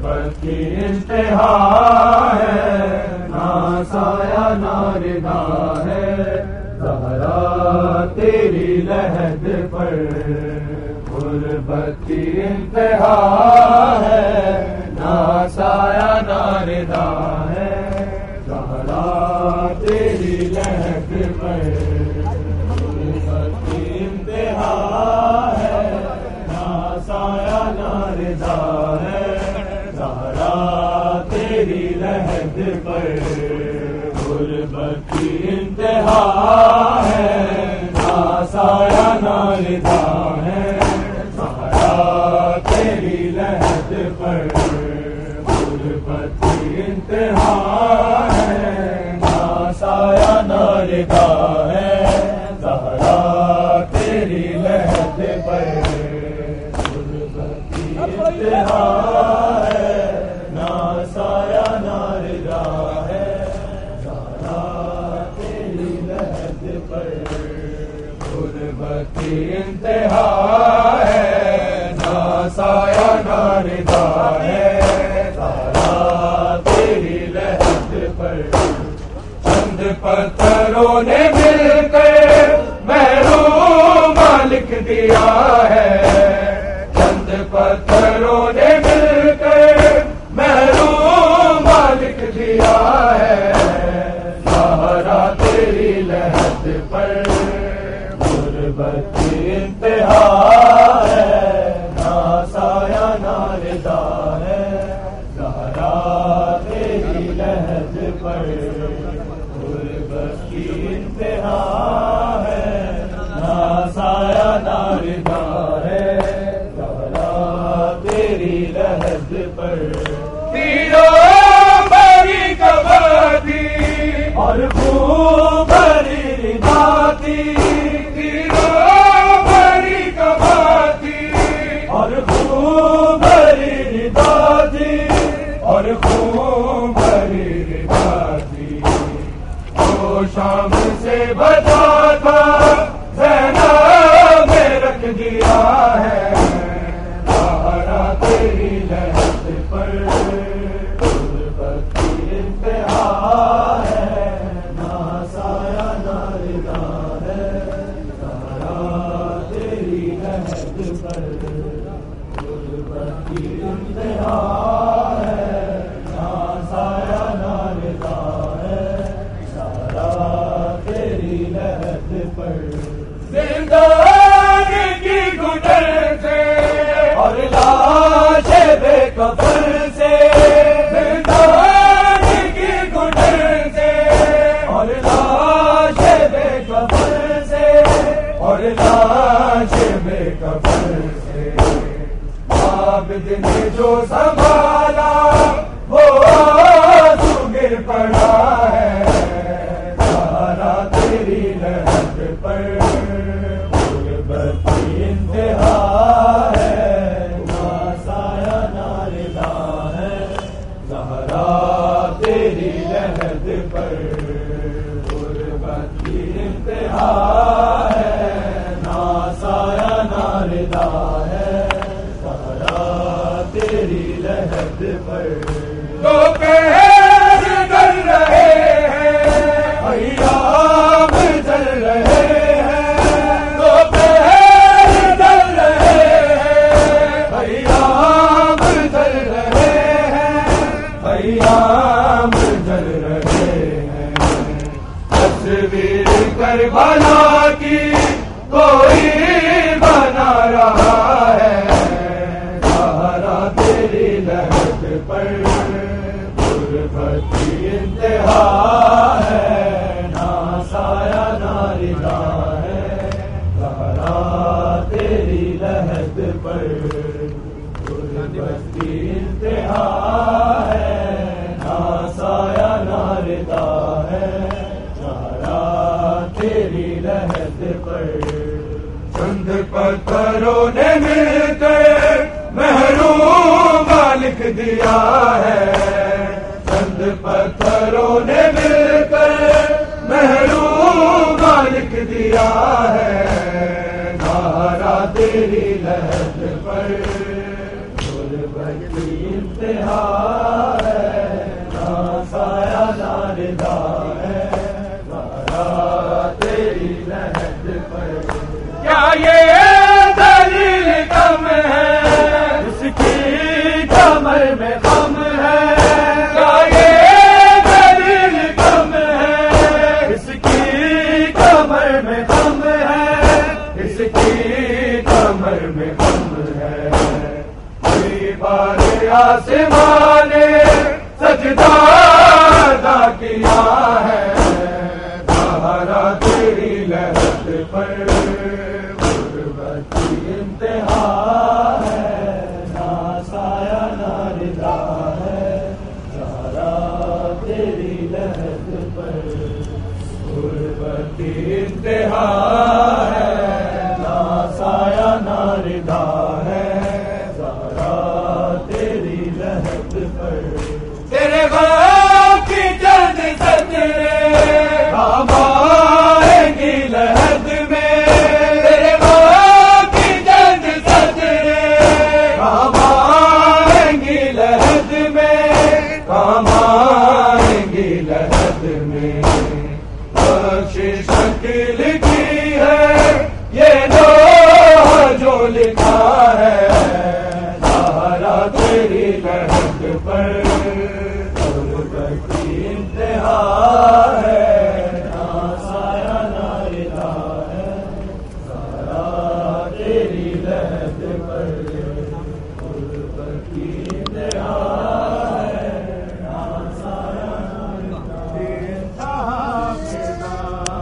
غربت کی انتہا ہے، نہ سایہ نہ ردا ہے، زہرا تیری لحد پر غربت کی انتہا ہے، نہ سایہ نہ ردا ہے، زہرا تیری لحد پر غربت کی انتہا ہے، نہ سایہ نہ ردا ہے، زہرا تیری لحد پر غربت کی انتہا ہے، نہ سایہ نہ ردا ہے، زہرا تیری لحد پر غربت کی انتہا ہے، نہ سایہ نہ ردا ہے، زہرا تیری لحد پر غربت کی انتہا ہے، نہ سایہ نہ ردا ہے، زہرا تیری لحد پر غربت کی انتہا ہے، نہ سایہ نہ ردا ہے، زہرا تیری لحد پر چند پتھروں نے مل کر محروم لکھ دیا ہے، چند پتھروں نے مل کر محروم لکھ دیا ہے، زہرا تیری لحد پر غربت کی انتہا ہے، نہ سایہ نہ ردا ہے، زہرا تیری لحد پر غربت کی انتہا ہے، نہ سایہ نہ ردا ہے، زہرا تیری لحد پر تیروں بری قبر تھی اور خون بری ردا تھی، تیروں بری قبر تھی اور خون بری ردا تھی، اور خون بری ردا تھی، تو شام سے بچا تھا زینب میں رکھ دیا ہے، زہرا تیری لحد پر غربت کی انتہا ہے، نہ سایہ نہ ردا ہے، زہرا تیری لحد پر غربت کی انتہا ہے، نہ سایہ نہ ردا ہے، زہرا تیری لحد پر زندان کی گٹر سے اور لاش بے کفن سے، زندان کی گٹر سے اور لاش بے کفن سے، اور لاش بے کفن سے، عابد نے جو سنبھالا وہ آنسو گر پڑا ہے، زہرا تیری لحد پر غربت کی انتہا ہے، نہ سایہ نہ ردا ہے، زہرا تیری لحد پر غربت کی انتہا ہے، نہ سایہ نہ ردا ہے، زہرا تیری لحد پر دوپہر ڈل رہے ہیں، ایام چل رہے ہیں، دوپہر ڈل رہے ہیں، ایام چل رہے ہیں، ایام چل رہے ہیں، تصویر کربلا کی کوئی بنا رہا ہے، زہرا تیری لحد پر غربت کی انتہا ہے، نہ سایہ نہ ردا ہے، زہرا تیری لحد پر غربت کی انتہا ہے، نہ سایہ نہ ردا ہے، زہرا تیری لحد پر چند پتھروں نے مل کر محروم لکھ دیا ہے، چند پتھروں نے مل کر محروم لکھ دیا ہے، زہرا تیری لحد پر غربت کی انتہا ہے، نہ سایہ نہ رضا ہے، سارا تیری لہد پر۔ کیا یہ دلیل کم ہے اس کی کمر میں غم ہے؟ کیا یہ دلیل کم ہے اس کی کمر میں غم ہے؟ اس کی کمر میں غم ہے۔ کوئی بار آسمان نے سجدہ ادا کیا ہے، سہارا تیری لہد پر، غربت کی انتہا ہے، نہ سایہ نہ رضا ہے، سہارا تیری لہد پر، غربت کی انتہا